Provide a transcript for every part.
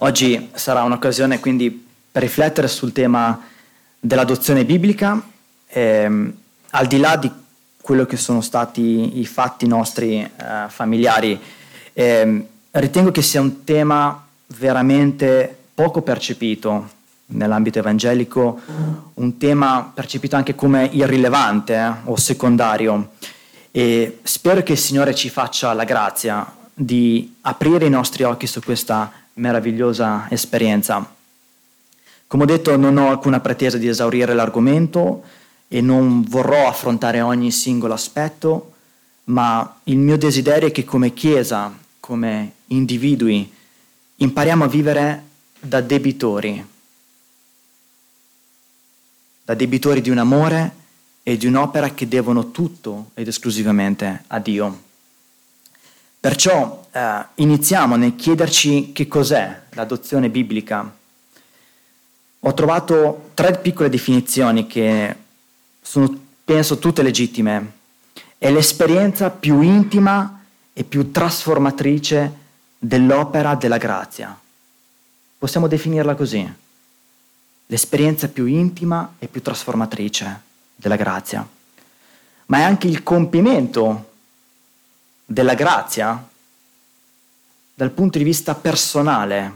Oggi sarà un'occasione quindi per riflettere sul tema dell'adozione biblica, al di là di quello che sono stati i fatti nostri familiari. Ritengo che sia un tema veramente poco percepito nell'ambito evangelico, un tema percepito anche come irrilevante o secondario, e spero che il Signore ci faccia la grazia di aprire i nostri occhi su questa meravigliosa esperienza. Come ho detto, non ho alcuna pretesa di esaurire l'argomento e non vorrò affrontare ogni singolo aspetto, ma il mio desiderio è che come Chiesa, come individui, impariamo a vivere da debitori di un amore e di un'opera che devono tutto ed esclusivamente a Dio. Perciò iniziamo nel chiederci che cos'è l'adozione biblica. Ho trovato 3 piccole definizioni che sono, penso, tutte legittime. È l'esperienza più intima e più trasformatrice dell'opera della grazia. Possiamo definirla così. L'esperienza più intima e più trasformatrice della grazia. Ma è anche il compimento della grazia dal punto di vista personale.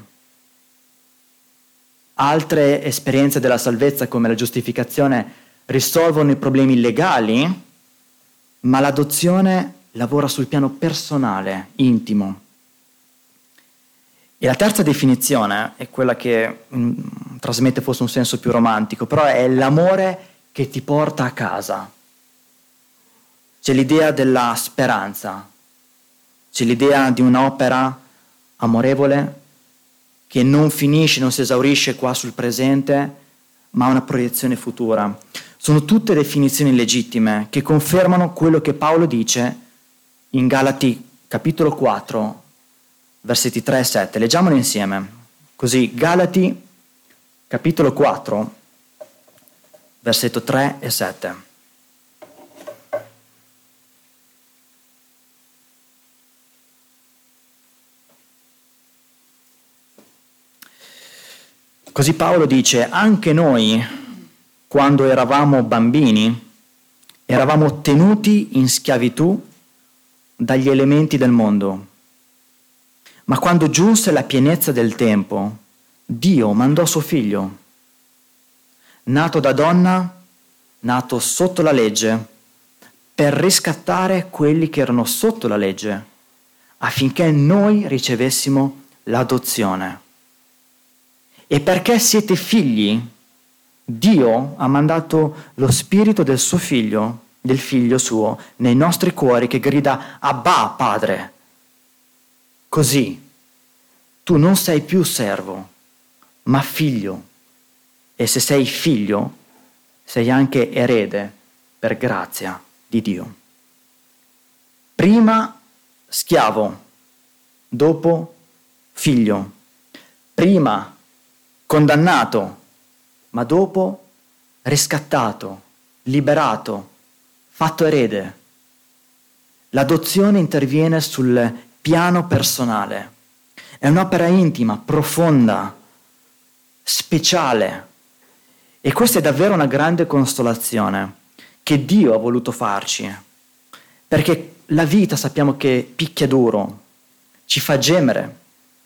Altre esperienze della salvezza, come la giustificazione, risolvono i problemi legali, ma l'adozione lavora sul piano personale, intimo. E la terza definizione è quella che trasmette forse un senso più romantico, però è l'amore che ti porta a casa. C'è l'idea della speranza, c'è l'idea di un'opera amorevole che non finisce, non si esaurisce qua sul presente, ma ha una proiezione futura. Sono tutte definizioni legittime che confermano quello che Paolo dice in Galati capitolo 4, versetti 3 e 7. Leggiamolo insieme. Così, Galati capitolo 4, versetto 3 e 7. Così Paolo dice: anche noi, quando eravamo bambini, eravamo tenuti in schiavitù dagli elementi del mondo. Ma quando giunse la pienezza del tempo, Dio mandò suo figlio, nato da donna, nato sotto la legge, per riscattare quelli che erano sotto la legge, affinché noi ricevessimo l'adozione. E perché siete figli, Dio ha mandato lo spirito del suo figlio, del figlio suo, nei nostri cuori, che grida Abba, Padre. Così tu non sei più servo, ma figlio. E se sei figlio, sei anche erede per grazia di Dio. Prima schiavo, dopo figlio. Prima condannato, ma dopo riscattato, liberato, fatto erede. L'adozione interviene sul piano personale. È un'opera intima, profonda, speciale. E questa è davvero una grande consolazione che Dio ha voluto farci. Perché la vita sappiamo che picchia duro, ci fa gemere,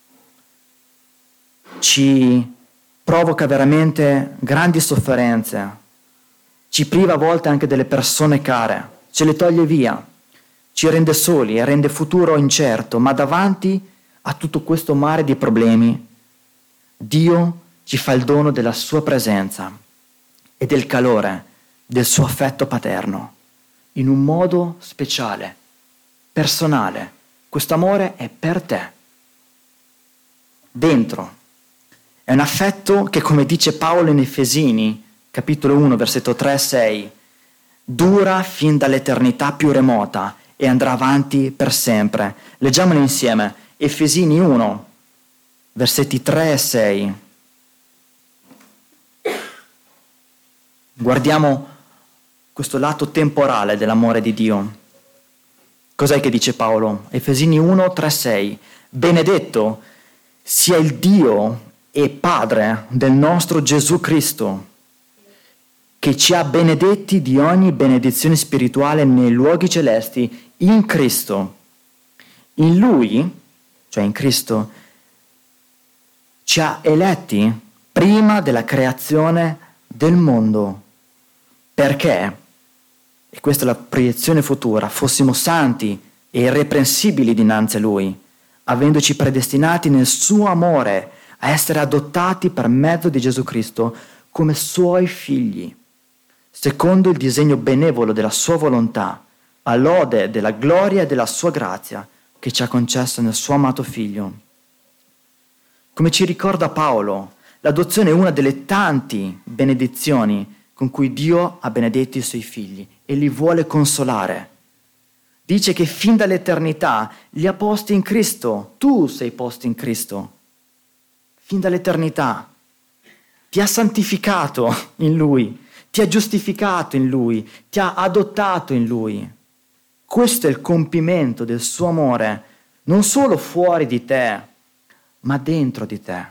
ci provoca veramente grandi sofferenze, ci priva a volte anche delle persone care, ce le toglie via, ci rende soli e rende futuro incerto, ma davanti a tutto questo mare di problemi, Dio ci fa il dono della sua presenza e del calore del suo affetto paterno, in un modo speciale, personale. Questo amore è per te, dentro. È un affetto che, come dice Paolo in Efesini, capitolo 1, versetto 3 e 6, dura fin dall'eternità più remota e andrà avanti per sempre. Leggiamolo insieme. Efesini 1, versetti 3 e 6. Guardiamo questo lato temporale dell'amore di Dio. Cos'è che dice Paolo? Efesini 1, 3, 6. Benedetto sia il Dio e Padre del nostro Gesù Cristo, che ci ha benedetti di ogni benedizione spirituale nei luoghi celesti in Cristo. In Lui, cioè in Cristo, ci ha eletti prima della creazione del mondo, perché, e questa è la proiezione futura, fossimo santi e irreprensibili dinanzi a Lui, avendoci predestinati nel suo amore a essere adottati per mezzo di Gesù Cristo come Suoi figli, secondo il disegno benevolo della Sua volontà, a lode della gloria e della Sua grazia che ci ha concesso nel Suo amato Figlio. Come ci ricorda Paolo, l'adozione è una delle tante benedizioni con cui Dio ha benedetto i Suoi figli e li vuole consolare. Dice che fin dall'eternità li ha posti in Cristo, tu sei posto in Cristo, fin dall'eternità. Ti ha santificato in Lui, ti ha giustificato in Lui, ti ha adottato in Lui. Questo è il compimento del suo amore, non solo fuori di te, ma dentro di te.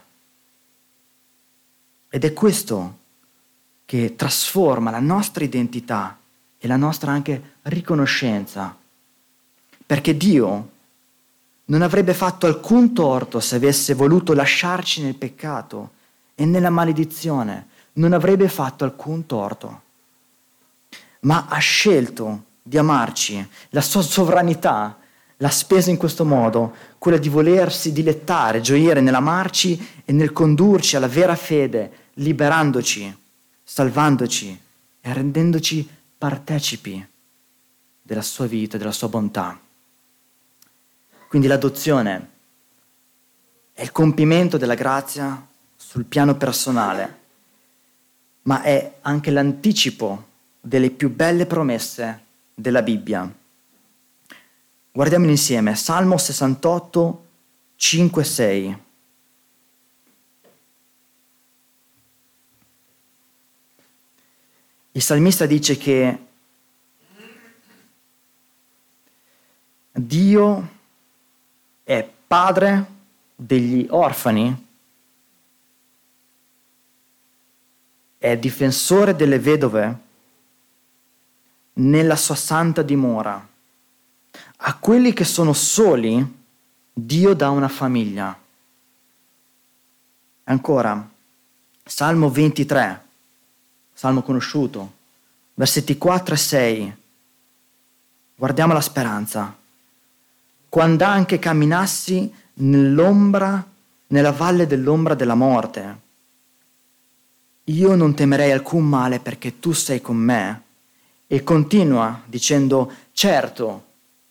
Ed è questo che trasforma la nostra identità e la nostra anche riconoscenza. Perché Dio non avrebbe fatto alcun torto se avesse voluto lasciarci nel peccato e nella maledizione. Non avrebbe fatto alcun torto. Ma ha scelto di amarci. La sua sovranità l'ha spesa in questo modo, quella di volersi dilettare, gioire nell'amarci e nel condurci alla vera fede, liberandoci, salvandoci e rendendoci partecipi della sua vita, della sua bontà. Quindi l'adozione è il compimento della grazia sul piano personale, ma è anche l'anticipo delle più belle promesse della Bibbia. Guardiamolo insieme, Salmo 68, 5, 6. Il salmista dice che Dio è padre degli orfani, è difensore delle vedove nella sua santa dimora. A quelli che sono soli, Dio dà una famiglia. Ancora, Salmo 23, Salmo conosciuto, versetti 4 e 6. Guardiamo la speranza. Quando anche camminassi nella valle dell'ombra della morte, io non temerei alcun male perché tu sei con me. E continua dicendo, certo,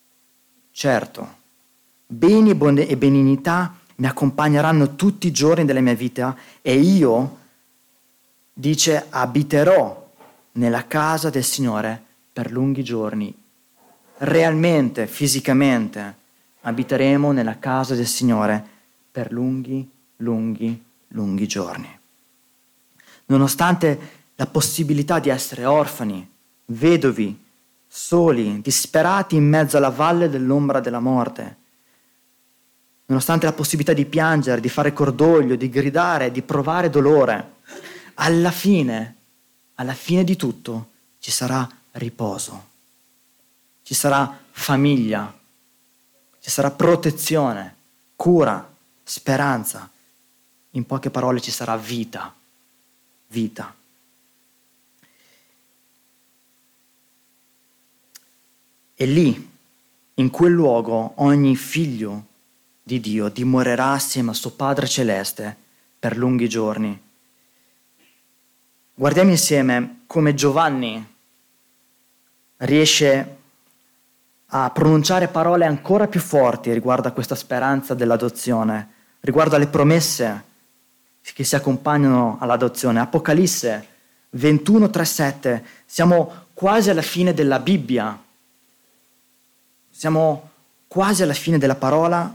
beni e benignità mi accompagneranno tutti i giorni della mia vita e io, dice, abiterò nella casa del Signore per lunghi giorni. Realmente, fisicamente, abiteremo nella casa del Signore per lunghi giorni. Nonostante la possibilità di essere orfani, vedovi, soli, disperati in mezzo alla valle dell'ombra della morte, nonostante la possibilità di piangere, di fare cordoglio, di gridare, di provare dolore, alla fine di tutto ci sarà riposo, ci sarà famiglia, ci sarà protezione, cura, speranza. In poche parole ci sarà vita. E lì, in quel luogo, ogni figlio di Dio dimorerà assieme al suo Padre Celeste per lunghi giorni. Guardiamo insieme come Giovanni riesce a pronunciare parole ancora più forti riguardo a questa speranza dell'adozione, riguardo alle promesse che si accompagnano all'adozione. Apocalisse 21, 3, 7. Siamo quasi alla fine della Bibbia. Siamo quasi alla fine della parola.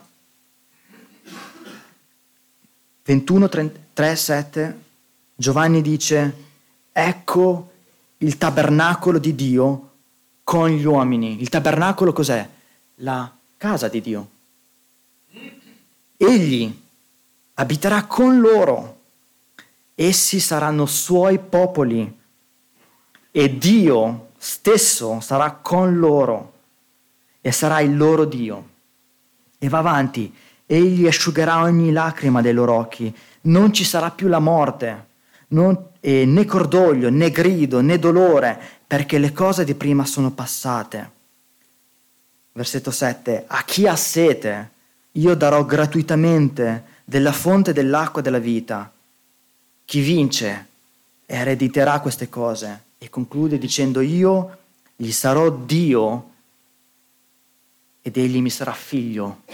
21, 3, 7. Giovanni dice, ecco il tabernacolo di Dio con gli uomini. Il tabernacolo cos'è? La casa di Dio. Egli abiterà con loro. Essi saranno suoi popoli e Dio stesso sarà con loro e sarà il loro Dio. E va avanti, egli asciugherà ogni lacrima dei loro occhi, non ci sarà più la morte, né cordoglio, né grido, né dolore, perché le cose di prima sono passate. Versetto 7, a chi ha sete io darò gratuitamente della fonte dell'acqua della vita. Chi vince erediterà queste cose. E conclude dicendo, io gli sarò Dio ed egli mi sarà figlio.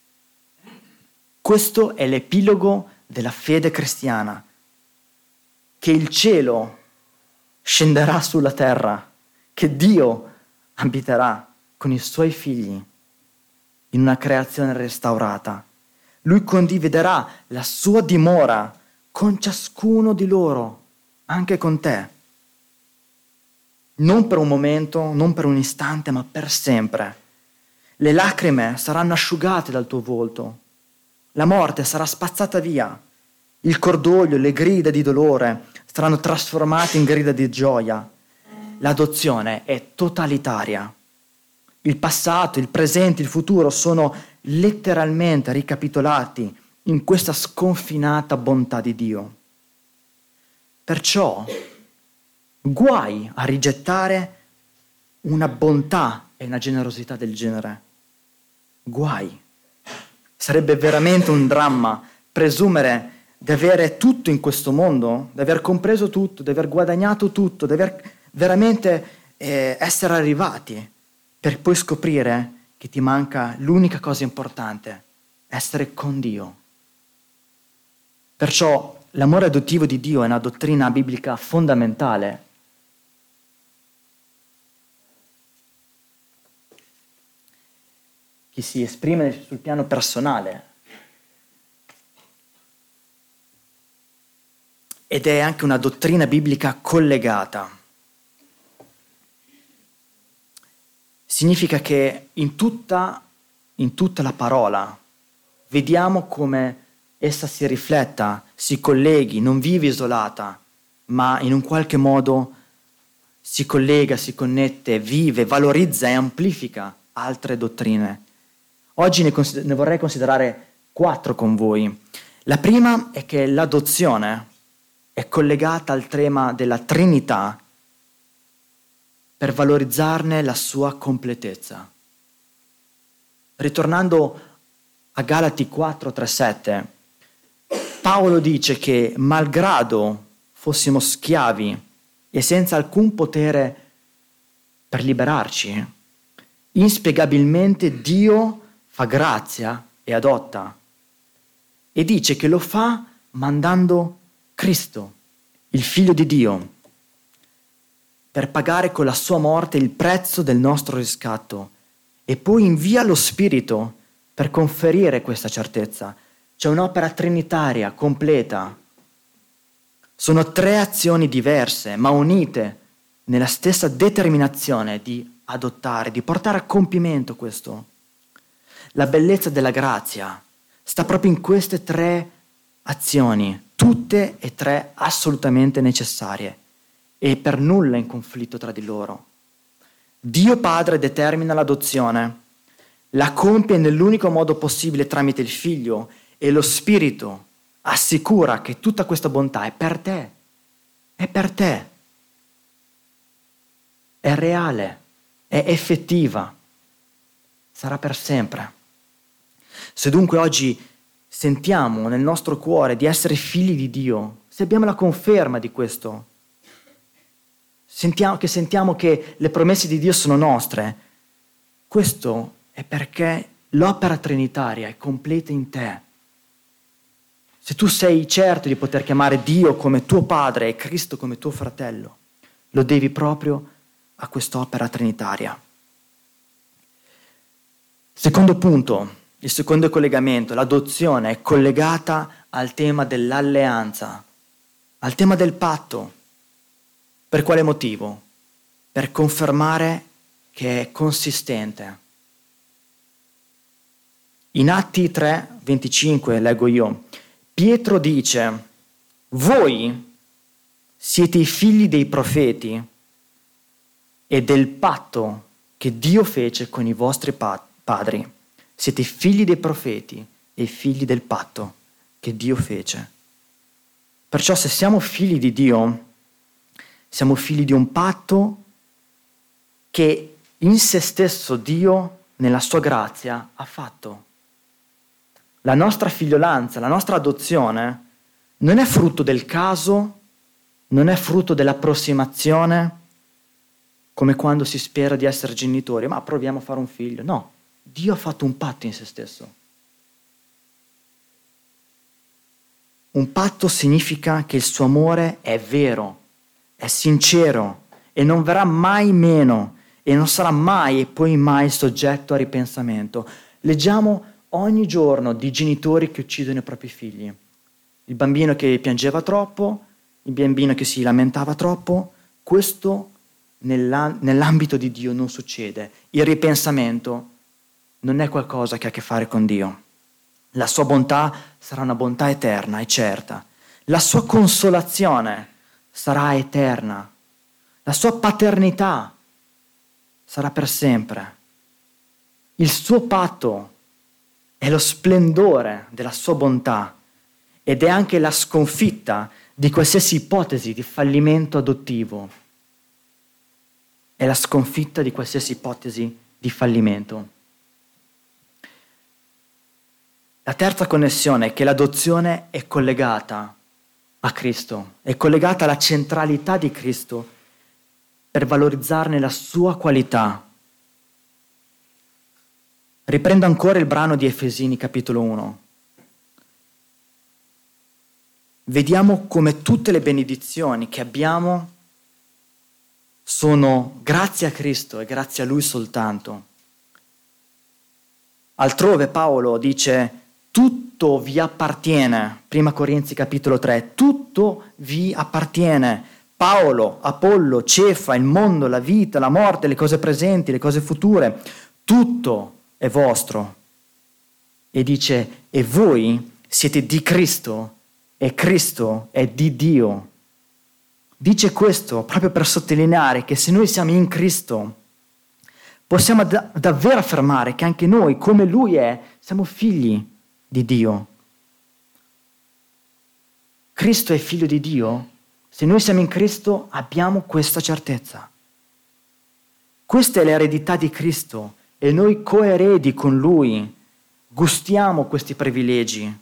Questo è l'epilogo della fede cristiana, che il cielo scenderà sulla terra, che Dio abiterà con i suoi figli in una creazione restaurata. Lui condividerà la sua dimora con ciascuno di loro, anche con te. Non per un momento, non per un istante, ma per sempre. Le lacrime saranno asciugate dal tuo volto. La morte sarà spazzata via. Il cordoglio, le grida di dolore saranno trasformate in grida di gioia. L'adozione è totalitaria. Il passato, il presente, il futuro sono letteralmente ricapitolati in questa sconfinata bontà di Dio. Perciò, guai a rigettare una bontà e una generosità del genere. Guai. Sarebbe veramente un dramma presumere di avere tutto in questo mondo, di aver compreso tutto, di aver guadagnato tutto, di aver veramente essere arrivati, per poi scoprire che ti manca l'unica cosa importante, essere con Dio. Perciò l'amore adottivo di Dio è una dottrina biblica fondamentale. Che si esprime sul piano personale ed è anche una dottrina biblica collegata. Significa che in tutta la parola vediamo come essa si rifletta, si colleghi, non vive isolata, ma in un qualche modo si collega, si connette, vive, valorizza e amplifica altre dottrine. Oggi ne vorrei considerare 4 con voi. La prima è che l'adozione è collegata al tema della Trinità per valorizzarne la sua completezza. Ritornando a Galati 4:3-7, Paolo dice che malgrado fossimo schiavi e senza alcun potere per liberarci, inspiegabilmente Dio fa grazia e adotta. E dice che lo fa mandando Cristo, il Figlio di Dio, per pagare con la sua morte il prezzo del nostro riscatto e poi invia lo Spirito per conferire questa certezza. C'è un'opera trinitaria completa. Sono 3 azioni diverse, ma unite nella stessa determinazione di adottare, di portare a compimento questo. La bellezza della grazia sta proprio in queste 3 azioni, tutte e 3 assolutamente necessarie e per nulla in conflitto tra di loro. Dio Padre determina l'adozione, la compie nell'unico modo possibile tramite il Figlio e lo Spirito assicura che tutta questa bontà è per te, è reale, è effettiva, sarà per sempre. Se dunque oggi sentiamo nel nostro cuore di essere figli di Dio, se abbiamo la conferma di questo, sentiamo che le promesse di Dio sono nostre, questo è perché l'opera trinitaria è completa in te. Se tu sei certo di poter chiamare Dio come tuo padre e Cristo come tuo fratello, lo devi proprio a quest'opera trinitaria. Secondo punto, il secondo collegamento, l'adozione è collegata al tema dell'alleanza, al tema del patto. Per quale motivo? Per confermare che è consistente. In Atti 3:25 leggo io: Pietro dice: voi siete i figli dei profeti e del patto che Dio fece con i vostri padri. Siete figli dei profeti e figli del patto che Dio fece. Perciò se siamo figli di Dio, siamo figli di un patto che in se stesso Dio, nella sua grazia, ha fatto. La nostra figliolanza, la nostra adozione non è frutto del caso, non è frutto dell'approssimazione, come quando si spera di essere genitori, ma proviamo a fare un figlio. No, Dio ha fatto un patto in se stesso. Un patto significa che il suo amore è vero, è sincero e non verrà mai meno e non sarà mai e poi mai soggetto a ripensamento. Leggiamo ogni giorno di genitori che uccidono i propri figli. Il bambino che piangeva troppo, il bambino che si lamentava troppo. Questo nell'ambito di Dio non succede. Il ripensamento non è qualcosa che ha a che fare con Dio. La sua bontà sarà una bontà eterna e certa. La sua consolazione sarà eterna. La sua paternità sarà per sempre. Il suo patto è lo splendore della sua bontà ed è anche la sconfitta di qualsiasi ipotesi di fallimento adottivo. È la sconfitta di qualsiasi ipotesi di fallimento. La terza connessione è che l'adozione è collegata a Cristo, è collegata alla centralità di Cristo per valorizzarne la sua qualità. Riprendo ancora il brano di Efesini capitolo 1. Vediamo come tutte le benedizioni che abbiamo sono grazie a Cristo e grazie a Lui soltanto. Altrove Paolo dice: tutto vi appartiene, 1 Corinzi capitolo 3, tutto vi appartiene. Paolo, Apollo, Cefa, il mondo, la vita, la morte, le cose presenti, le cose future, tutto è vostro. E dice: e voi siete di Cristo e Cristo è di Dio. Dice questo proprio per sottolineare che se noi siamo in Cristo, possiamo davvero affermare che anche noi, come Lui è, siamo figli di Dio. Cristo è figlio di Dio. Se noi siamo in Cristo abbiamo questa certezza. Questa è l'eredità di Cristo e noi coeredi con Lui gustiamo questi privilegi.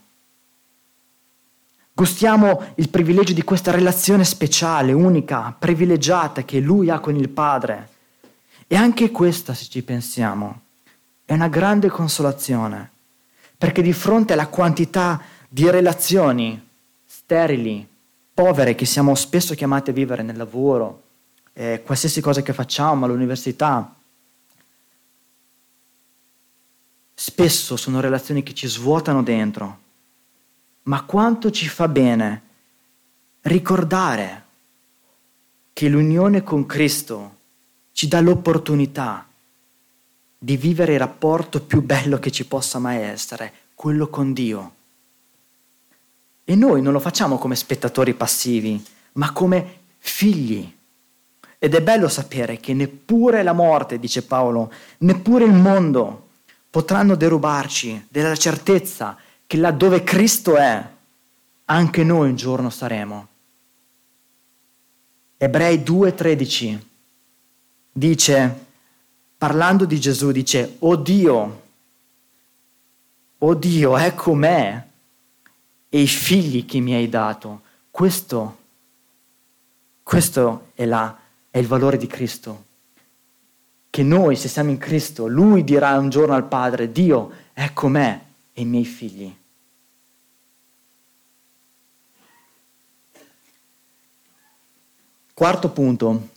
Gustiamo il privilegio di questa relazione speciale, unica, privilegiata che Lui ha con il Padre. E anche questa, se ci pensiamo, è una grande consolazione. Perché di fronte alla quantità di relazioni sterili, povere, che siamo spesso chiamati a vivere nel lavoro, qualsiasi cosa che facciamo, all'università, spesso sono relazioni che ci svuotano dentro. Ma quanto ci fa bene ricordare che l'unione con Cristo ci dà l'opportunità di vivere il rapporto più bello che ci possa mai essere, quello con Dio. E noi non lo facciamo come spettatori passivi, ma come figli. Ed è bello sapere che neppure la morte, dice Paolo, neppure il mondo potranno derubarci della certezza che là dove Cristo è, anche noi un giorno saremo. Ebrei 2,13 dice, parlando di Gesù, dice: oh Dio, ecco me e i figli che mi hai dato. Questo è il valore di Cristo. Che noi, se siamo in Cristo, Lui dirà un giorno al Padre: Dio, ecco me e i miei figli. Quarto punto.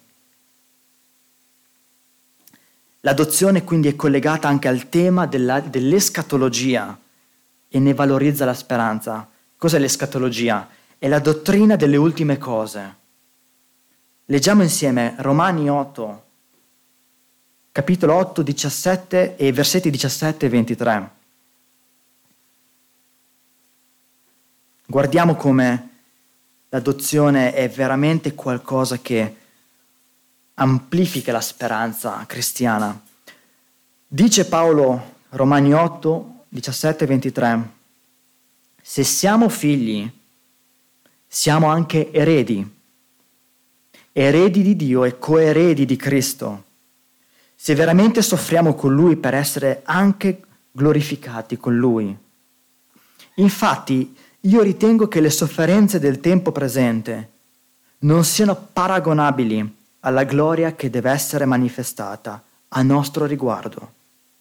L'adozione quindi è collegata anche al tema dell'escatologia e ne valorizza la speranza. Cos'è l'escatologia? È la dottrina delle ultime cose. Leggiamo insieme Romani 8, capitolo 8, 17 e versetti 17 e 23. guardiamo come l'adozione è veramente qualcosa che amplifica la speranza cristiana. Dice Paolo, Romani 8, 17 e 23, se siamo figli, siamo anche eredi di Dio e coeredi di Cristo, se veramente soffriamo con Lui per essere anche glorificati con Lui. Infatti, io ritengo che le sofferenze del tempo presente non siano paragonabili alla gloria che deve essere manifestata a nostro riguardo.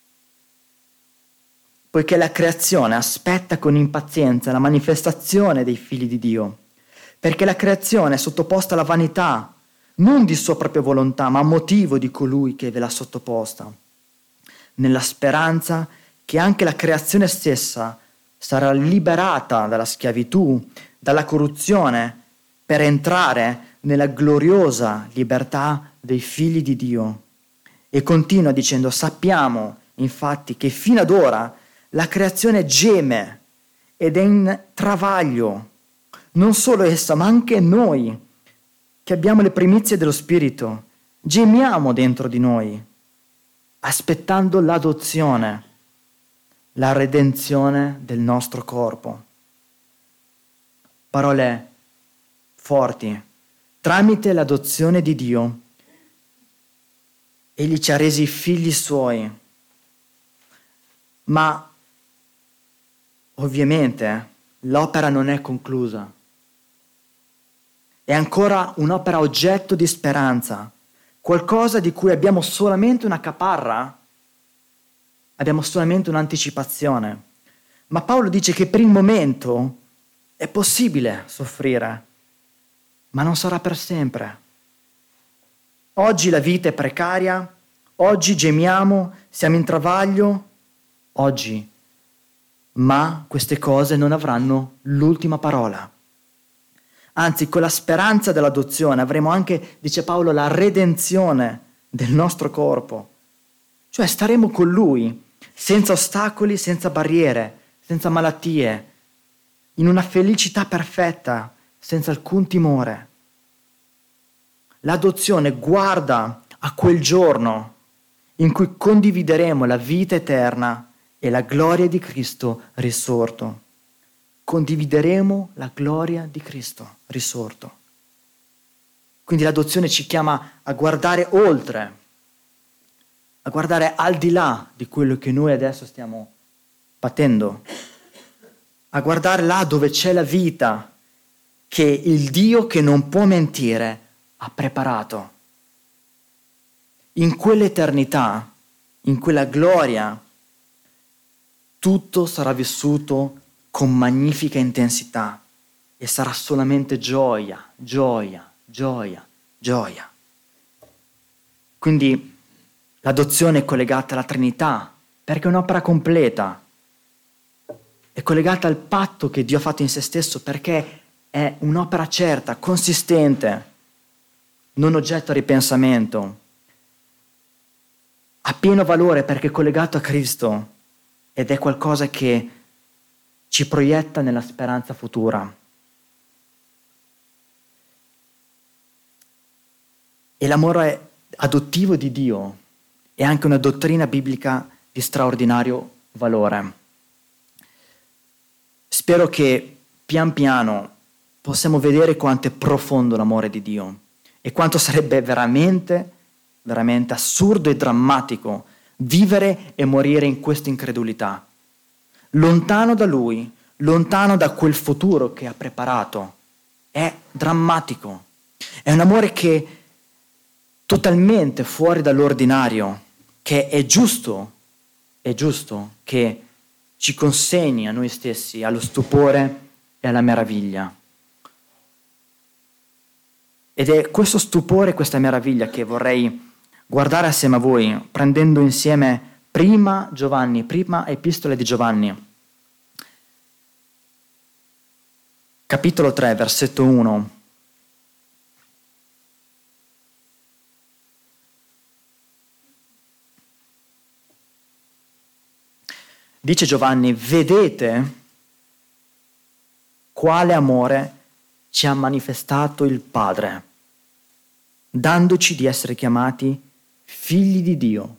Poiché la creazione aspetta con impazienza la manifestazione dei figli di Dio, perché la creazione è sottoposta alla vanità, non di sua propria volontà, ma a motivo di colui che ve l'ha sottoposta, nella speranza che anche la creazione stessa sarà liberata dalla schiavitù, dalla corruzione, per entrare nella gloriosa libertà dei figli di Dio. E continua dicendo, sappiamo infatti che fino ad ora la creazione geme ed è in travaglio, non solo essa, ma anche noi, che abbiamo le primizie dello Spirito, gemiamo dentro di noi, aspettando l'adozione, la redenzione del nostro corpo. Parole forti. Tramite l'adozione di Dio, Egli ci ha resi figli Suoi. Ma ovviamente l'opera non è conclusa. È ancora un'opera oggetto di speranza, qualcosa di cui abbiamo solamente una caparra, abbiamo solamente un'anticipazione. Ma Paolo dice che per il momento è possibile soffrire, ma non sarà per sempre. Oggi la vita è precaria, oggi gemiamo, siamo in travaglio, oggi, ma queste cose non avranno l'ultima parola. Anzi, con la speranza dell'adozione avremo anche, dice Paolo, la redenzione del nostro corpo. Cioè staremo con Lui, senza ostacoli, senza barriere, senza malattie, in una felicità perfetta, senza alcun timore. L'adozione guarda a quel giorno in cui condivideremo la vita eterna e la gloria di Cristo risorto. Condivideremo la gloria di Cristo risorto. Quindi l'adozione ci chiama a guardare oltre, a guardare al di là di quello che noi adesso stiamo patendo, a guardare là dove c'è la vita che il Dio che non può mentire ha preparato. In quell'eternità, in quella gloria, tutto sarà vissuto con magnifica intensità e sarà solamente gioia, gioia, gioia, gioia. Quindi l'adozione è collegata alla Trinità, perché è un'opera completa. È collegata al patto che Dio ha fatto in se stesso, perché è un'opera certa, consistente, non oggetto a ripensamento. Ha pieno valore perché è collegato a Cristo ed è qualcosa che ci proietta nella speranza futura. E l'amore adottivo di Dio è anche una dottrina biblica di straordinario valore. Spero che pian piano possiamo vedere quanto è profondo l'amore di Dio e quanto sarebbe veramente, veramente assurdo e drammatico vivere e morire in questa incredulità, lontano da Lui, lontano da quel futuro che ha preparato. È drammatico. È un amore che è totalmente fuori dall'ordinario, che è giusto che ci consegni a noi stessi allo stupore e alla meraviglia. Ed è questo stupore e questa meraviglia che vorrei guardare assieme a voi, prendendo insieme prima Epistola di Giovanni, capitolo 3, versetto 1. Dice Giovanni, vedete quale amore ci ha manifestato il Padre, dandoci di essere chiamati figli di Dio.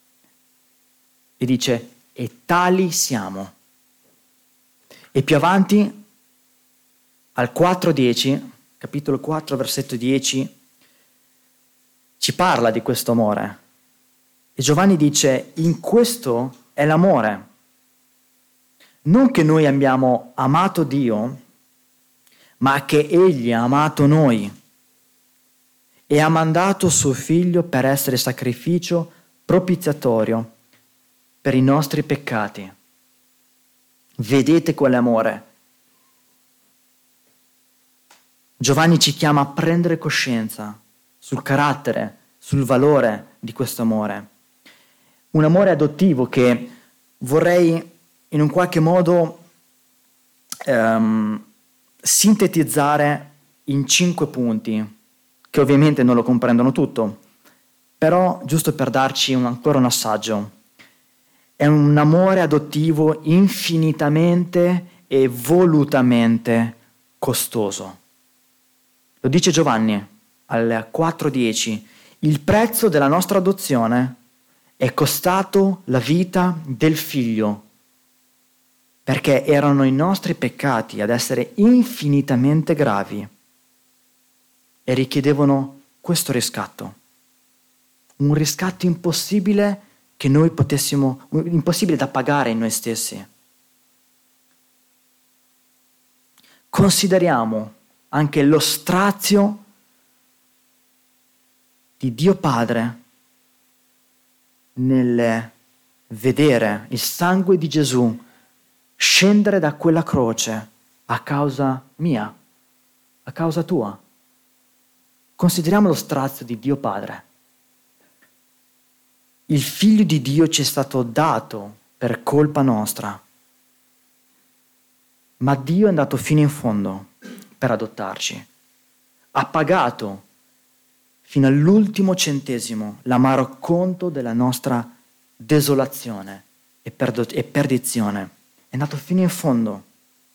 E dice, e tali siamo. E più avanti, al 4:10, capitolo 4, versetto 10, ci parla di questo amore. E Giovanni dice, in questo è l'amore. Non che noi abbiamo amato Dio, ma che Egli ha amato noi e ha mandato suo Figlio per essere sacrificio propiziatorio per i nostri peccati. Vedete quell'amore. Giovanni ci chiama a prendere coscienza sul carattere, sul valore di questo amore. Un amore adottivo che vorrei in un qualche modo sintetizzare in 5 punti, che ovviamente non lo comprendono tutto, però giusto per darci ancora un assaggio. È un amore adottivo infinitamente e volutamente costoso. Lo dice Giovanni al 4:10, il prezzo della nostra adozione è costato la vita del figlio, perché erano i nostri peccati ad essere infinitamente gravi e richiedevano questo riscatto. Un riscatto impossibile che noi potessimo, impossibile da pagare in noi stessi. Consideriamo anche lo strazio di Dio Padre nel vedere il sangue di Gesù scendere da quella croce a causa mia, a causa tua. Consideriamo lo strazio di Dio Padre. Il Figlio di Dio ci è stato dato per colpa nostra, ma Dio è andato fino in fondo per adottarci. Ha pagato fino all'ultimo centesimo l'amaro conto della nostra desolazione e perdizione. È andato fino in fondo.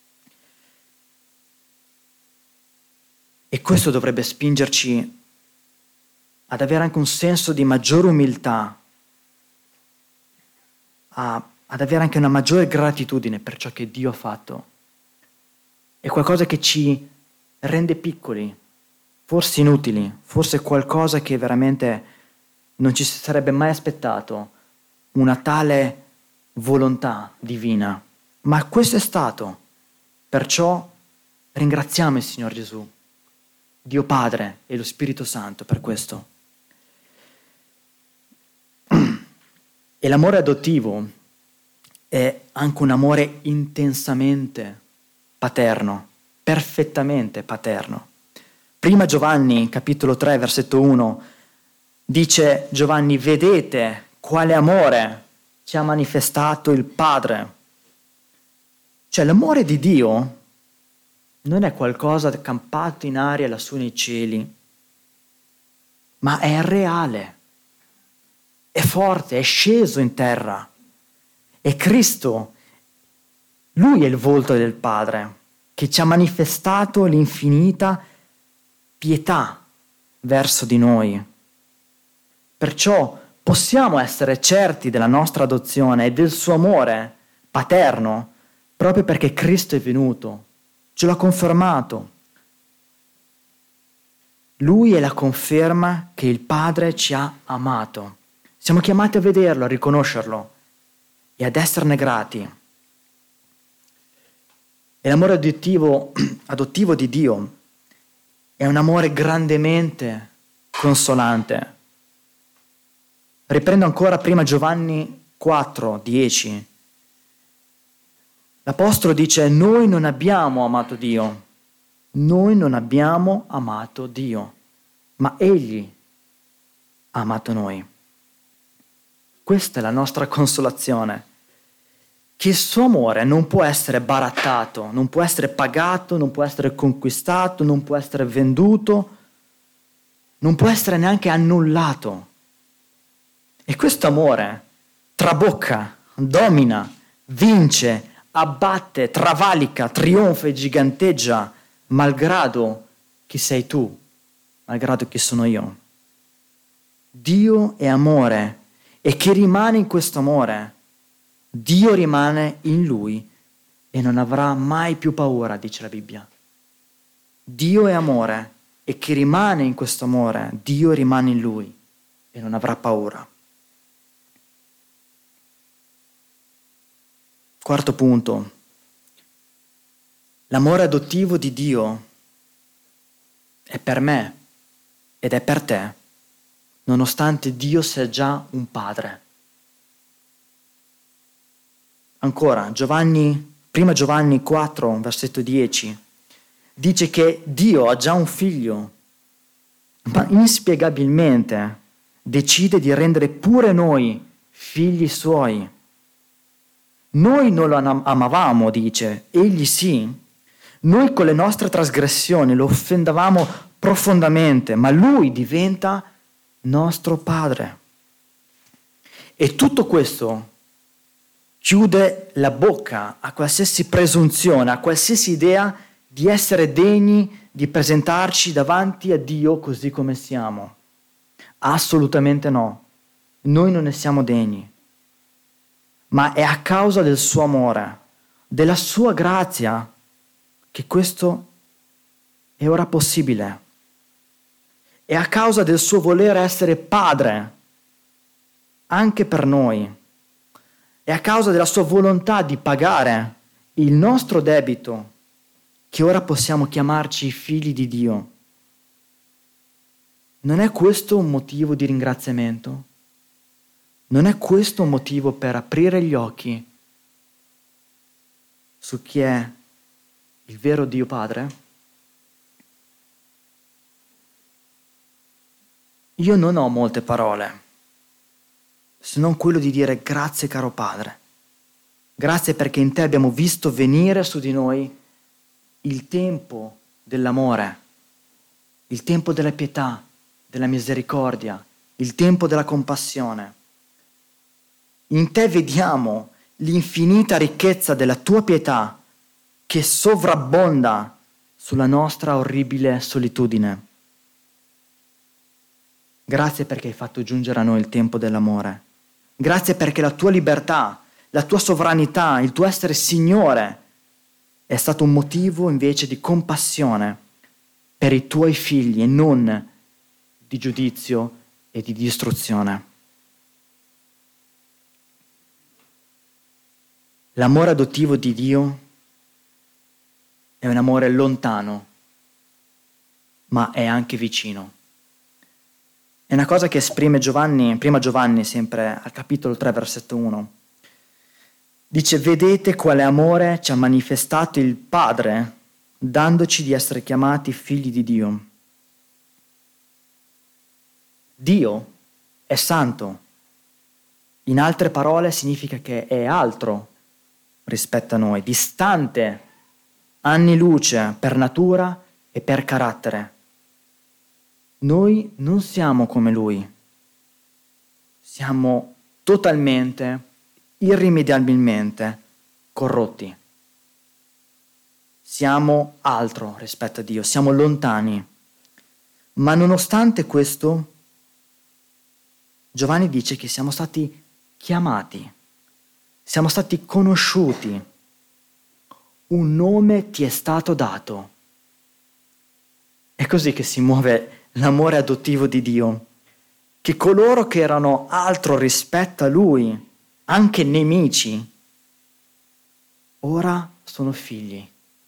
E questo dovrebbe spingerci ad avere anche un senso di maggiore umiltà, ad avere anche una maggiore gratitudine per ciò che Dio ha fatto. È qualcosa che ci rende piccoli, forse inutili, forse qualcosa che veramente non ci sarebbe mai aspettato, una tale volontà divina. Ma questo è stato. Perciò ringraziamo il Signor Gesù, Dio Padre e lo Spirito Santo per questo. E l'amore adottivo è anche un amore intensamente paterno, perfettamente paterno. Prima Giovanni, capitolo 3, versetto 1, dice Giovanni, vedete quale amore ci ha manifestato il Padre. Cioè l'amore di Dio non è qualcosa campato in aria lassù nei cieli, ma è reale, è forte, è sceso in terra. E Cristo, Lui è il volto del Padre, che ci ha manifestato l'infinita pietà verso di noi. Perciò possiamo essere certi della nostra adozione e del suo amore paterno, proprio perché Cristo è venuto, ce l'ha confermato. Lui è la conferma che il Padre ci ha amato. Siamo chiamati a vederlo, a riconoscerlo e ad esserne grati. E l'amore adottivo di Dio è un amore grandemente consolante. Riprendo ancora prima Giovanni 4:10. L'Apostolo dice, noi non abbiamo amato Dio, ma Egli ha amato noi. Questa è la nostra consolazione, che il suo amore non può essere barattato, non può essere pagato, non può essere conquistato, non può essere venduto, non può essere neanche annullato. E questo amore trabocca, domina, vince, abbatte, travalica, trionfa e giganteggia, malgrado chi sei tu, malgrado chi sono io. Dio è amore e chi rimane in questo amore, Dio rimane in lui e non avrà mai più paura, dice la Bibbia. Dio è amore e chi rimane in questo amore, Dio rimane in lui e non avrà paura. Quarto punto. L'amore adottivo di Dio è per me ed è per te, nonostante Dio sia già un padre. Ancora, prima Giovanni 4, versetto 10, dice che Dio ha già un figlio, ma inspiegabilmente decide di rendere pure noi figli suoi. Noi non lo amavamo, dice, egli sì. Noi con le nostre trasgressioni lo offendavamo profondamente, ma lui diventa nostro padre. E tutto questo chiude la bocca a qualsiasi presunzione, a qualsiasi idea di essere degni di presentarci davanti a Dio così come siamo. Assolutamente no. Noi non ne siamo degni. Ma è a causa del suo amore, della sua grazia, che questo è ora possibile. È a causa del suo voler essere padre, anche per noi. È a causa della sua volontà di pagare il nostro debito, che ora possiamo chiamarci figli di Dio. Non è questo un motivo di ringraziamento? Non è questo un motivo per aprire gli occhi su chi è il vero Dio Padre? Io non ho molte parole, se non quello di dire grazie caro Padre. Grazie perché in te abbiamo visto venire su di noi il tempo dell'amore, il tempo della pietà, della misericordia, il tempo della compassione. In te vediamo l'infinita ricchezza della tua pietà che sovrabbonda sulla nostra orribile solitudine. Grazie perché hai fatto giungere a noi il tempo dell'amore. Grazie perché la tua libertà, la tua sovranità, il tuo essere Signore è stato un motivo invece di compassione per i tuoi figli e non di giudizio e di distruzione. L'amore adottivo di Dio è un amore lontano, ma è anche vicino. È una cosa che esprime prima Giovanni, sempre al capitolo 3, versetto 1. Dice, vedete quale amore ci ha manifestato il Padre, dandoci di essere chiamati figli di Dio. Dio è santo. In altre parole significa che è altro rispetto a noi, distante anni luce per natura e per carattere. Noi non siamo come Lui, siamo totalmente, irrimediabilmente corrotti. Siamo altro rispetto a Dio, siamo lontani. Ma nonostante questo, Giovanni dice che siamo stati chiamati, siamo stati conosciuti, un nome ti è stato dato. È così che si muove l'amore adottivo di Dio, che coloro che erano altro rispetto a Lui, anche nemici, ora sono figli.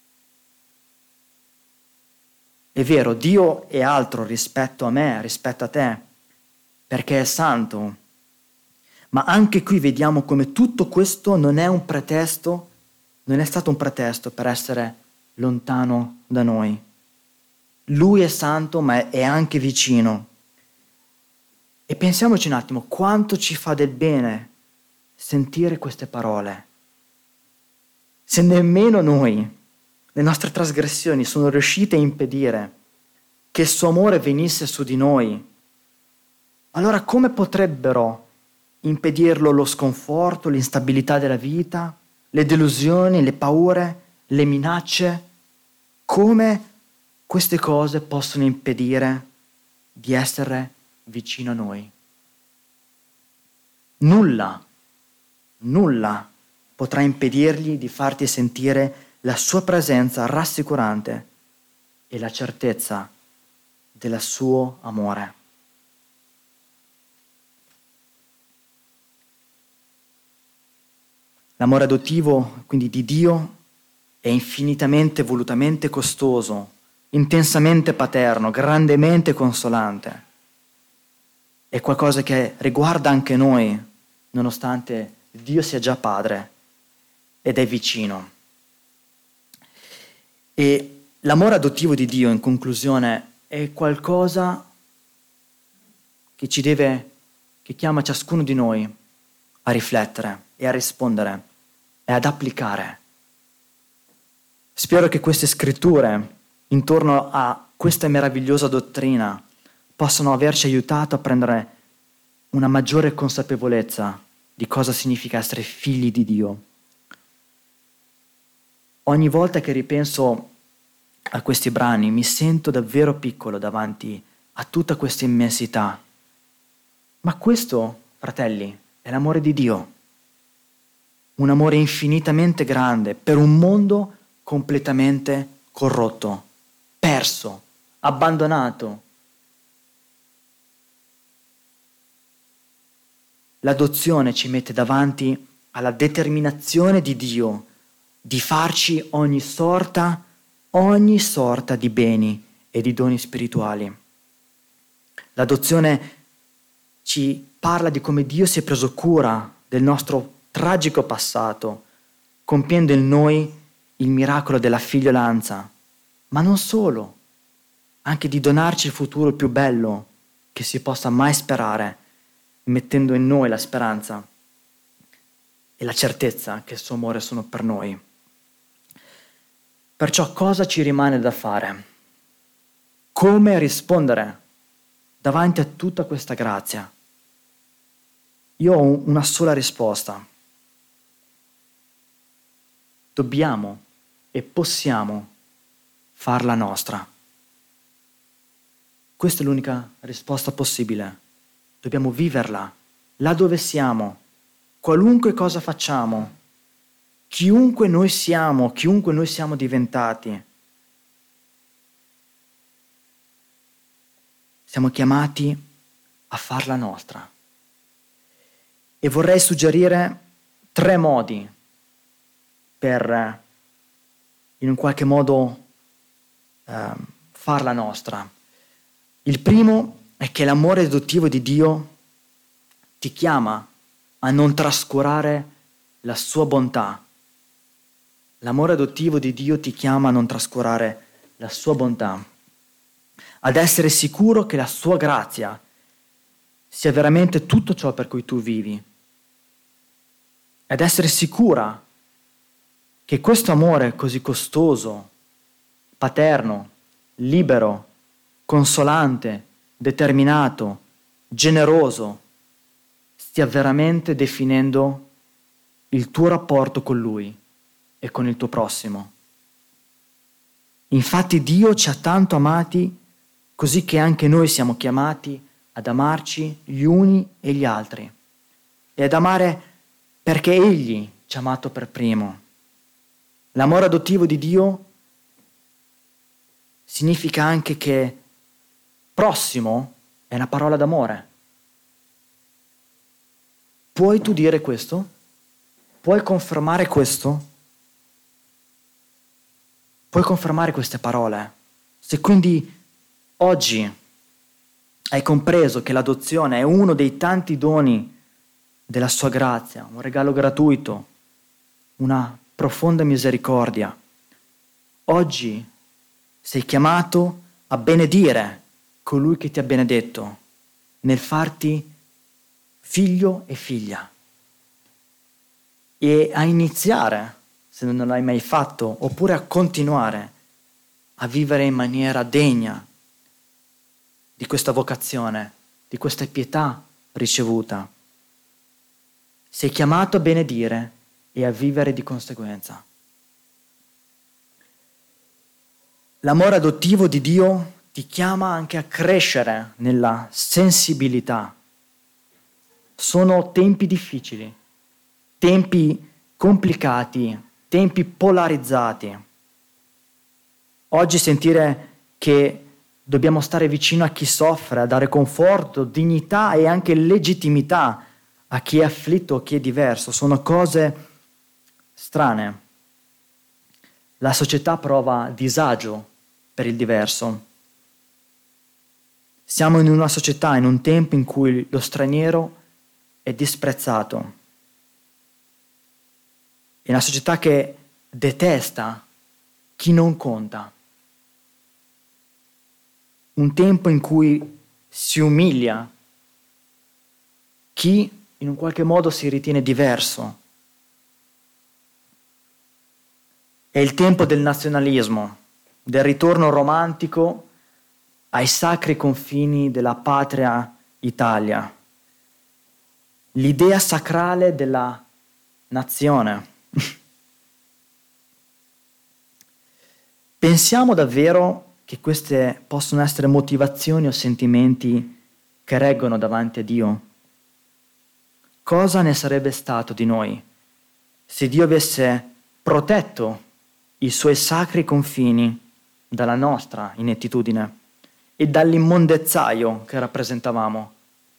È vero, Dio è altro rispetto a me, rispetto a te, perché è santo. Ma anche qui vediamo come tutto questo non è un pretesto, non è stato un pretesto per essere lontano da noi. Lui è santo, ma è anche vicino. E pensiamoci un attimo, quanto ci fa del bene sentire queste parole. Se nemmeno noi, le nostre trasgressioni, sono riuscite a impedire che il suo amore venisse su di noi, allora come potrebbero impedirlo lo sconforto, l'instabilità della vita, le delusioni, le paure, le minacce, come queste cose possono impedire di essere vicino a noi. Nulla potrà impedirgli di farti sentire la sua presenza rassicurante e la certezza del suo amore. L'amore adottivo, quindi di Dio, è infinitamente, volutamente costoso, intensamente paterno, grandemente consolante. È qualcosa che riguarda anche noi, nonostante Dio sia già Padre ed è vicino. E l'amore adottivo di Dio, in conclusione, è qualcosa che che chiama ciascuno di noi a riflettere e a rispondere e ad applicare. Spero che queste scritture intorno a questa meravigliosa dottrina possano averci aiutato a prendere una maggiore consapevolezza di cosa significa essere figli di Dio. Ogni volta che ripenso a questi brani mi sento davvero piccolo davanti a tutta questa immensità. Ma questo, fratelli, è l'amore di Dio. Un amore infinitamente grande per un mondo completamente corrotto, perso, abbandonato. L'adozione ci mette davanti alla determinazione di Dio di farci ogni sorta di beni e di doni spirituali. L'adozione ci parla di come Dio si è preso cura del nostro tragico passato, compiendo in noi il miracolo della figliolanza, ma non solo, anche di donarci il futuro più bello che si possa mai sperare, mettendo in noi la speranza e la certezza che il suo amore sono per noi. Perciò cosa ci rimane da fare? Come rispondere davanti a tutta questa grazia? Io ho una sola risposta. Dobbiamo e possiamo farla nostra. Questa è l'unica risposta possibile. Dobbiamo viverla là dove siamo, qualunque cosa facciamo, chiunque noi siamo diventati. Siamo chiamati a farla nostra. E vorrei suggerire 3 modi per, in un qualche modo, farla nostra. Il primo è che l'amore adottivo di Dio ti chiama a non trascurare la sua bontà. L'amore adottivo di Dio ti chiama a non trascurare la sua bontà, ad essere sicuro che la sua grazia sia veramente tutto ciò per cui tu vivi, ad essere sicura che questo amore così costoso, paterno, libero, consolante, determinato, generoso, stia veramente definendo il tuo rapporto con Lui e con il tuo prossimo. Infatti Dio ci ha tanto amati così che anche noi siamo chiamati ad amarci gli uni e gli altri e ad amare perché Egli ci ha amato per primo. L'amore adottivo di Dio significa anche che prossimo è una parola d'amore. Puoi tu dire questo? Puoi confermare questo? Puoi confermare queste parole? Se quindi oggi hai compreso che l'adozione è uno dei tanti doni della sua grazia, un regalo gratuito, una profonda misericordia, oggi sei chiamato a benedire colui che ti ha benedetto nel farti figlio e figlia e a iniziare, se non l'hai mai fatto, oppure a continuare a vivere in maniera degna di questa vocazione, di questa pietà ricevuta. Sei chiamato a benedire e a vivere di conseguenza. L'amore adottivo di Dio ti chiama anche a crescere nella sensibilità. Sono tempi difficili, tempi complicati, tempi polarizzati. Oggi sentire che dobbiamo stare vicino a chi soffre, a dare conforto, dignità e anche legittimità a chi è afflitto o chi è diverso, sono cose strane. La società prova disagio per il diverso. Siamo in una società, in un tempo in cui lo straniero è disprezzato. È una società che detesta chi non conta. Un tempo in cui si umilia chi in un qualche modo si ritiene diverso. È il tempo del nazionalismo, del ritorno romantico ai sacri confini della patria Italia. L'idea sacrale della nazione. Pensiamo davvero che queste possono essere motivazioni o sentimenti che reggono davanti a Dio? Cosa ne sarebbe stato di noi se Dio avesse protetto i suoi sacri confini dalla nostra inettitudine e dall'immondezzaio che rappresentavamo?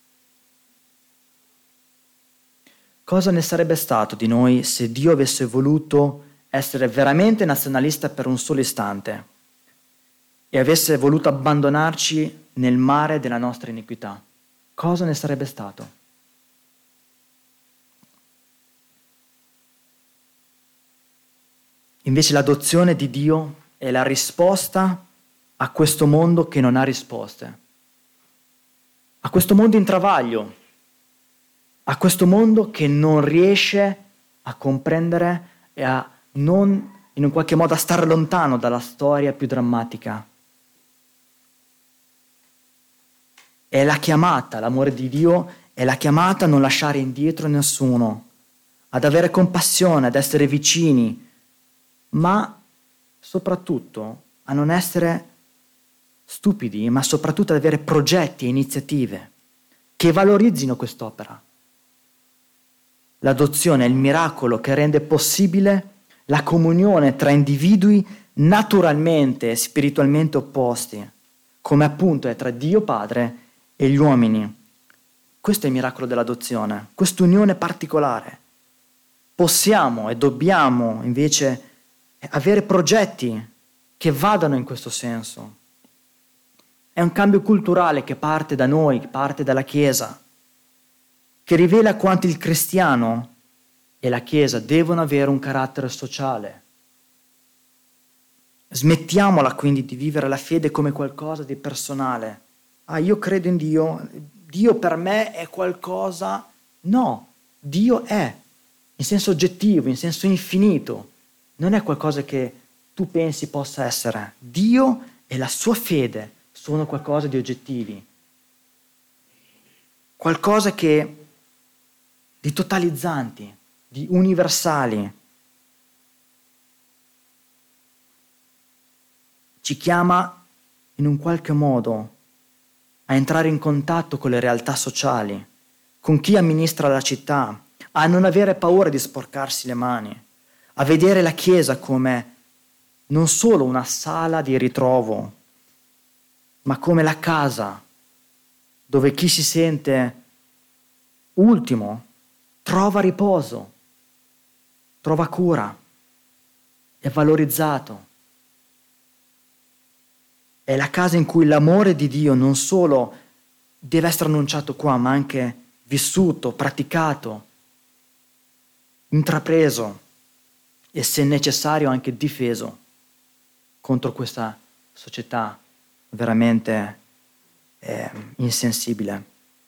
Cosa ne sarebbe stato di noi se Dio avesse voluto essere veramente nazionalista per un solo istante e avesse voluto abbandonarci nel mare della nostra iniquità? Cosa ne sarebbe stato? Invece l'adozione di Dio è la risposta a questo mondo che non ha risposte, a questo mondo in travaglio, a questo mondo che non riesce a comprendere e a non, in un qualche modo, a stare lontano dalla storia più drammatica. È la chiamata, l'amore di Dio è la chiamata a non lasciare indietro nessuno, ad avere compassione, ad essere vicini, ma soprattutto a non essere stupidi, ma soprattutto ad avere progetti e iniziative che valorizzino quest'opera. L'adozione è il miracolo che rende possibile la comunione tra individui naturalmente e spiritualmente opposti, come appunto è tra Dio Padre e gli uomini. Questo è il miracolo dell'adozione, quest'unione particolare. Possiamo e dobbiamo invece avere progetti che vadano in questo senso. È un cambio culturale che parte da noi, che parte dalla Chiesa, che rivela quanto il cristiano e la Chiesa devono avere un carattere sociale. Smettiamola quindi di vivere la fede come qualcosa di personale. Io credo in Dio, Dio per me è qualcosa. No, Dio è, in senso oggettivo, in senso infinito. Non è qualcosa che tu pensi possa essere. Dio e la sua fede sono qualcosa di oggettivi. Qualcosa di totalizzanti, di universali. Ci chiama in un qualche modo a entrare in contatto con le realtà sociali, con chi amministra la città, a non avere paura di sporcarsi le mani, a vedere la Chiesa come non solo una sala di ritrovo, ma come la casa dove chi si sente ultimo trova riposo, trova cura, è valorizzato. È la casa in cui l'amore di Dio non solo deve essere annunciato qua, ma anche vissuto, praticato, intrapreso e, se necessario, anche difeso contro questa società veramente insensibile.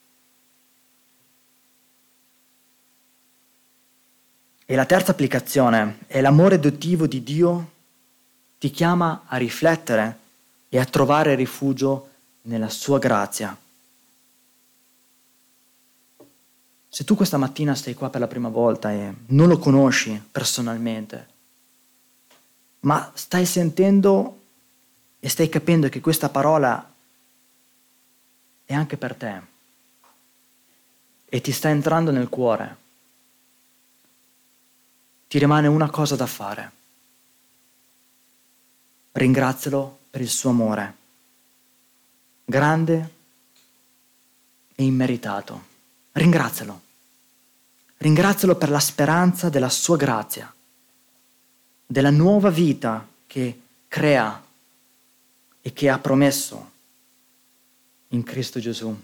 E la terza applicazione è l'amore adottivo di Dio ti chiama a riflettere e a trovare rifugio nella sua grazia. Se tu questa mattina sei qua per la prima volta e non lo conosci personalmente, ma stai sentendo e stai capendo che questa parola è anche per te e ti sta entrando nel cuore, ti rimane una cosa da fare. Ringrazialo per il suo amore, grande e immeritato. Ringrazialo. Ringrazialo per la speranza della sua grazia, della nuova vita che crea e che ha promesso in Cristo Gesù.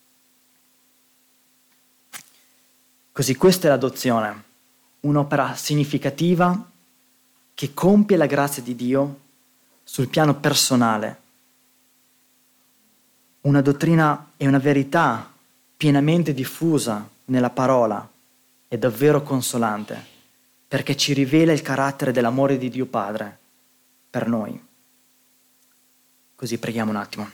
Così questa è l'adozione, un'opera significativa che compie la grazia di Dio sul piano personale. Una dottrina e una verità pienamente diffusa nella parola è davvero consolante, perché ci rivela il carattere dell'amore di Dio Padre per noi. Così preghiamo un attimo.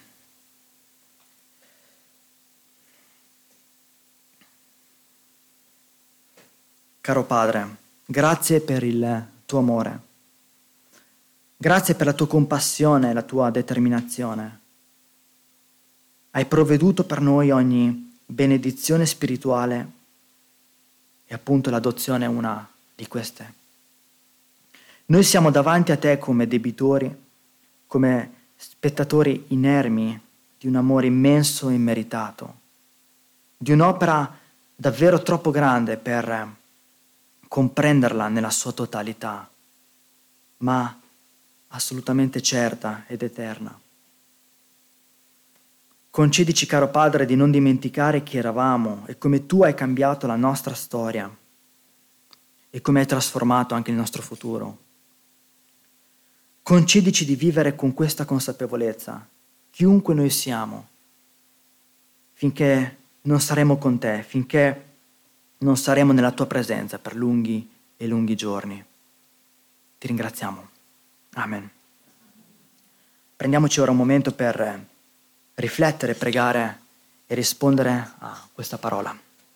Caro Padre, grazie per il tuo amore. Grazie per la tua compassione e la tua determinazione. Hai provveduto per noi ogni benedizione spirituale e appunto l'adozione è una di queste. Noi siamo davanti a te come debitori, come spettatori inermi di un amore immenso e immeritato, di un'opera davvero troppo grande per comprenderla nella sua totalità, ma assolutamente certa ed eterna. Concedici, caro Padre, di non dimenticare chi eravamo e come tu hai cambiato la nostra storia e come hai trasformato anche il nostro futuro. Concedici di vivere con questa consapevolezza, chiunque noi siamo, finché non saremo con te, finché non saremo nella tua presenza per lunghi e lunghi giorni. Ti ringraziamo. Amen. Prendiamoci ora un momento per riflettere, pregare e rispondere a questa parola.